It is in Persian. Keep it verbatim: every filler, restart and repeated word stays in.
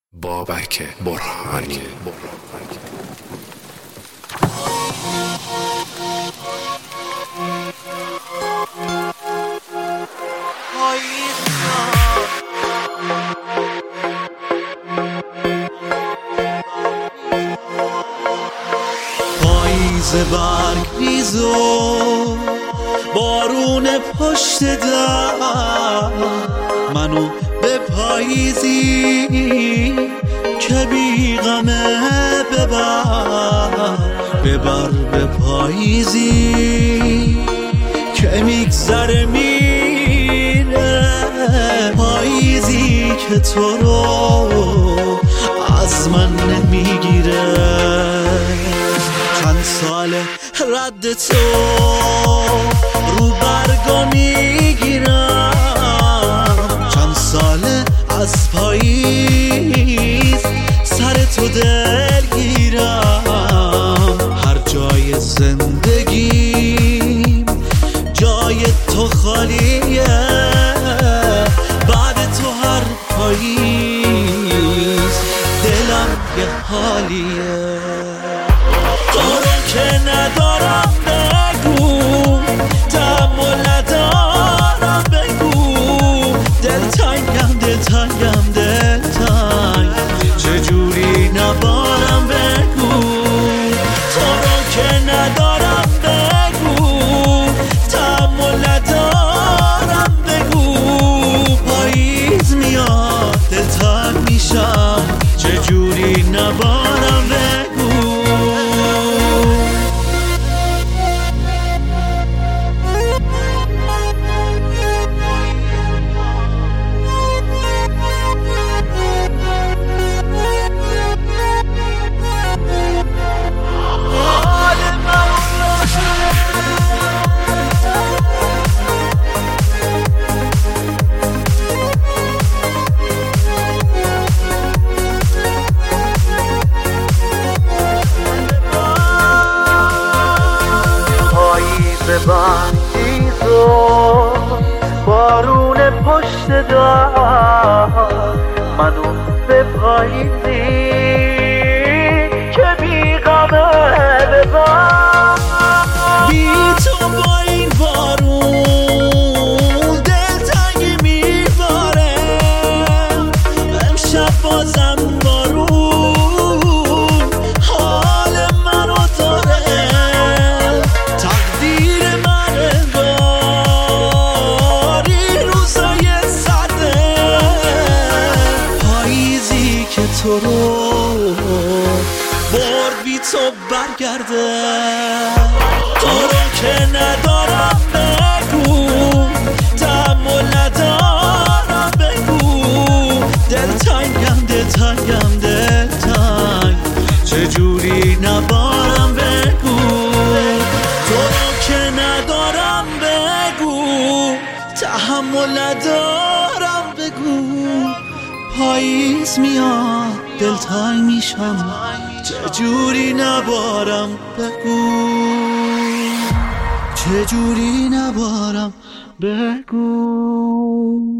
بابک برهانی. پاییز برگ ریز و بارون پشت در منو به پاییزی که بی غمه ببر ببر به پاییزی که میگذره میره، پاییزی که تو رو از من نمیگیره. چند ساله رد تو رو برگا میگیرم، چند ساله از پاییز سر تو دلگیرم. هر جای زندگیم جای تو خالیه، بعد تو هر پاییز دلم یه حالیه. تو رو که ندارم بگو، تحمل ندارم بگو، دلتنگم دلتنگم دلتنگ چجوری نبارم بگو. تو رو که ندارم بگو، تحمل ندارم بگو، پاییز میاد دلتنگ میشم چجوری نبارم بگو. برگیز و بارون پشت در منو به پاییزی که بی غمه ببر. بی تو با این بارون دلتنگی میباره، امشب بازم بارون حال منو داره. تقدیر من انگاری روزای سرده، پاییزی که تو رو برد بی تو برگرده. تو رو که ندارم بگو، تحمل ندارم بگو، دلتنگم دلتنگم دلتنگ چجوری نبارم بگو. تو رو که ندارم بگو، تحمل ندارم بگو، پاییز میاد دلتنگ میشم چجوری نبارم بگو، چجوری نبارم بگو.